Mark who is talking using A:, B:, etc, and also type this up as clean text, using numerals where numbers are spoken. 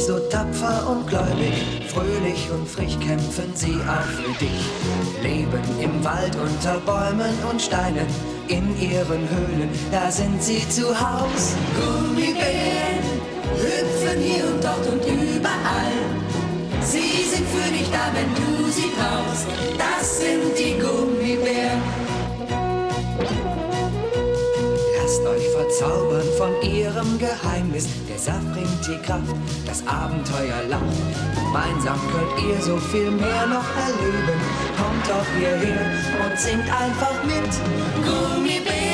A: So tapfer und gläubig, fröhlich und frisch kämpfen sie auch für dich. Leben im Wald unter Bäumen und Steinen, in ihren Höhlen, da sind sie zu Haus. Gummibären hüpfen hier und dort und überall. Sie sind für dich da, wenn du sie brauchst. Das sind die Gummibären. Lasst euch verzaubern von ihrem Geheimnis. Der Saft bringt die Kraft, das Abenteuer lacht. Gemeinsam könnt ihr so viel mehr noch erleben. Kommt doch hierher und singt einfach mit. Gummibären.